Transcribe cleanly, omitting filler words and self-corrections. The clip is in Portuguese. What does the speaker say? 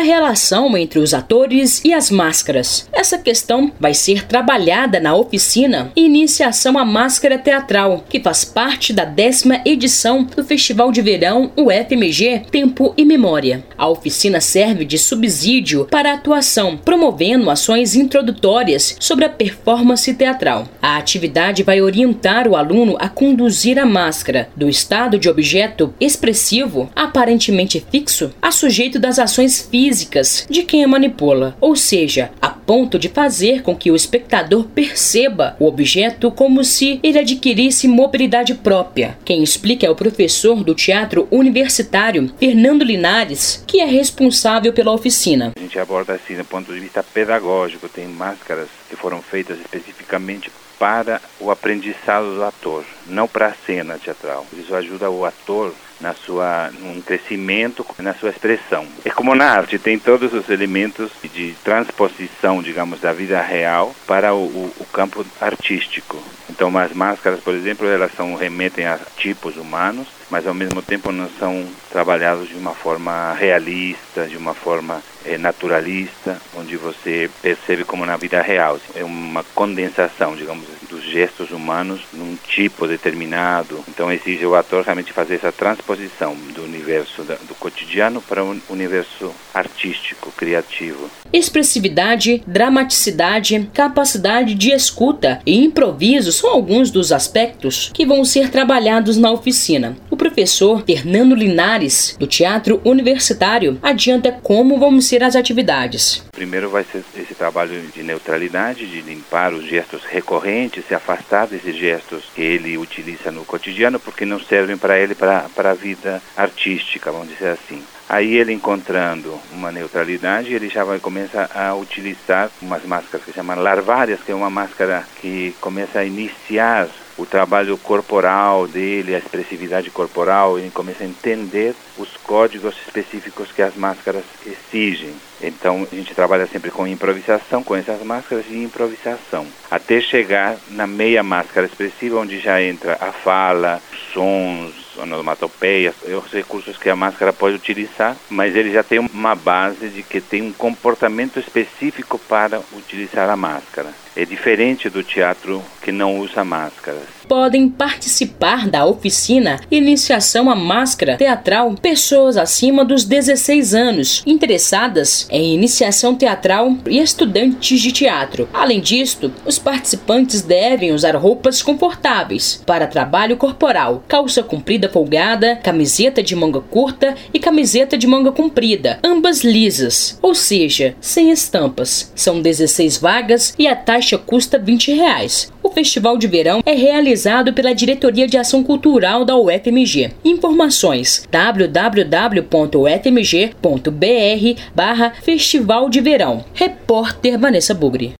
relação entre os atores e as máscaras. Essa questão vai ser trabalhada na oficina Iniciação à Máscara Teatral, que faz parte da 10ª edição do Festival de Verão UFMG Tempo e Memória. A oficina serve de subsídio para a atuação, promovendo ações introdutórias sobre a performance teatral. A atividade vai orientar o aluno a conduzir a máscara do estado de objeto expressivo, aparentemente fixo, a sujeito das ações físicas de quem a manipula, ou seja, a ponto de fazer com que o espectador perceba o objeto como se ele adquirisse mobilidade própria. Quem explica é o professor do Teatro Universitário, Fernando Linares, que é responsável pela oficina. A gente aborda assim do ponto de vista pedagógico, tem máscaras que foram feitas especificamente para o aprendizado do ator, não para a cena teatral. Isso ajuda o ator num crescimento, na sua expressão. É como na arte, tem todos os elementos de transposição, digamos, da vida real para o campo artístico. Então, as máscaras, por exemplo, elas remetem a tipos humanos, mas ao mesmo tempo não são trabalhados de uma forma realista, de uma forma naturalista, onde você percebe como na vida real. É uma condensação, digamos, dos gestos humanos num tipo determinado. Então exige o ator realmente fazer essa transposição do universo do cotidiano para o universo artístico, criativo. Expressividade, dramaticidade, capacidade de escuta e improviso são alguns dos aspectos que vão ser trabalhados na oficina. O professor Fernando Linares, do Teatro Universitário, adianta como vão ser as atividades. Primeiro vai ser esse trabalho de neutralidade, de limpar os gestos recorrentes, se afastar desses gestos que ele utiliza no cotidiano, porque não servem para ele para a vida artística, vamos dizer assim. Aí ele encontrando uma neutralidade, ele já vai começar a utilizar umas máscaras que se chamam larvárias, que é uma máscara que começa a iniciar o trabalho corporal dele, a expressividade corporal, ele começa a entender os códigos específicos que as máscaras exigem. Então a gente trabalha sempre com improvisação, com essas máscaras de improvisação, até chegar na meia máscara expressiva, onde já entra a fala, sons, onomatopeias, os recursos que a máscara pode utilizar, mas ele já tem uma base de que tem um comportamento específico para utilizar a máscara. É diferente do teatro que não usa máscaras. Podem participar da oficina Iniciação à Máscara Teatral pessoas acima dos 16 anos, interessadas em iniciação teatral e estudantes de teatro. Além disto, os participantes devem usar roupas confortáveis para trabalho corporal, calça comprida folgada, camiseta de manga curta e camiseta de manga comprida, ambas lisas, ou seja, sem estampas. São 16 vagas e a taxa custa R$20. O Festival de Verão é realizado pela Diretoria de Ação Cultural da UFMG. Informações: www.ufmg.br/Festival de Verão. Repórter Vanessa Bugri.